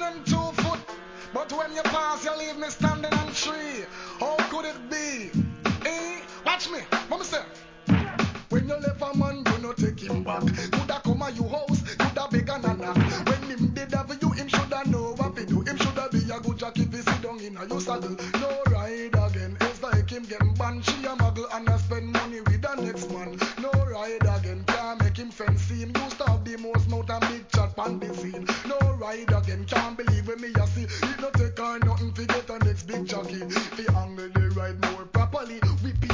and 2 foot. But when you pass, you leave me standing on tree. How could it be? Watch me, mama say. When you left a man, you no take him back. Coulda come a you house, coulda beg and a knock. When him did have you, him shoulda know what to do. Him shoulda be a good jack if he sit down in a you saddle. No ride again, it's like him getting banned. She a muggle and a spend money with the next man. No ride again, can't make him fancy him. Used to have the most mouth and big chat pan the scene. No ride again, can't believe when me a see. It no take her nothing to get a next big jockey. He angle the ride more properly. We